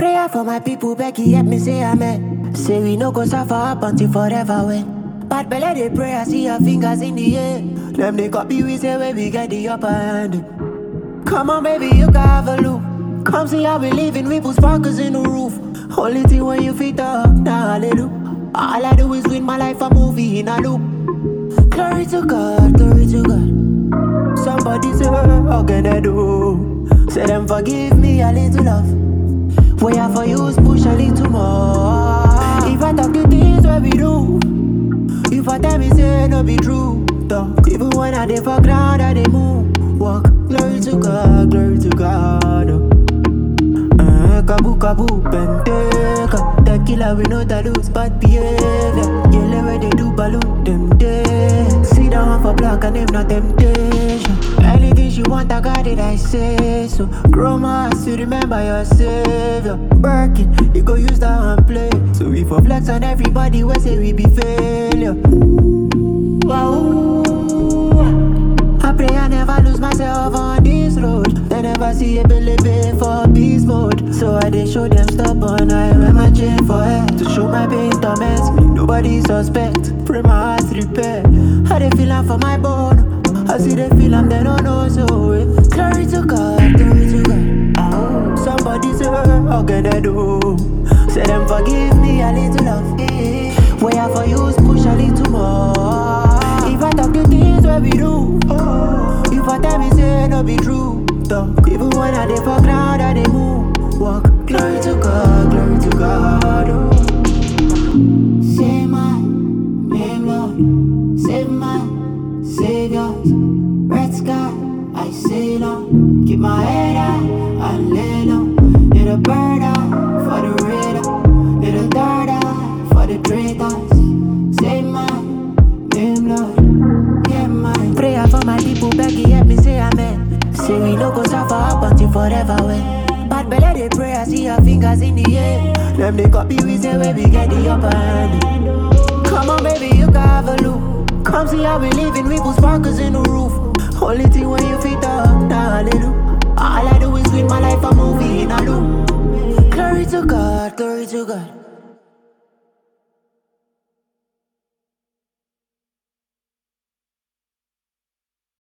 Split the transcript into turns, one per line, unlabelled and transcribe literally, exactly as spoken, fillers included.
Prayer for my people, Becky, help me say amen. Say we no go suffer up until forever when. Bad belly they pray, I see your fingers in the air. Them they copy, we say when we get the upper hand. Come on, baby, you can have a look. Come see how we living, we put sparkles in the roof. Only thing when you fit up, now hallelujah. All I do is win my life a movie in a loop. Glory to God, glory to God. Somebody say, how can I do? Say them forgive me a little love. Way I for use push a little more. If I talk the things what we do, if I tell me say no be true, talk. Even when I dey for ground I dey move. Walk, glory to God, glory to God. Uh, kabu kabu penteka. Tequila we know that lose bad behavior. Yellow where they do balloon them day. Sit down for block and them not temptation. Anything she want I got it I say so. Grow my eyes to remember your savior. Working, you go use that and play. So we for flex on everybody we say we be failure. Wow. I pray I never lose myself on this road. They never see a belly for beast mode. So I dey show them stubborn. I wear my chain for head to show my pain torments me. Nobody suspect. Pray my heart repair. How they feelin' for my bone? I see they feel I'm they don't know so. eh. Glory to God, glory to God. Oh. Somebody say, how can I do? Say them forgive me a little love. Eh. Way I for use push a little more. If I talk the things what we do, oh. If I tell me say no be true, talk. Even when I dey for ground I dey move. Walk, glory to God, glory to God. Oh.
Say my name, Lord. Save my saviors. Red sky, I sail on. Keep my head high and lay low. Little bird eye for the radar. Little third eye for the traitors. Say my name, Lord. Yeah, my
Prayer for my people, Becky, help me say amen. Say we no go suffer up until forever when. Bad belly they pray, I see your fingers in the air. Them they copy, we say when we get the upper hand. Come on, baby, you can have a look. Come see how we living, we put sparkles in the roof. Only thing when you fit up, now hallelujah. All I do is win my life a movie in a loop. Glory to God, glory to God.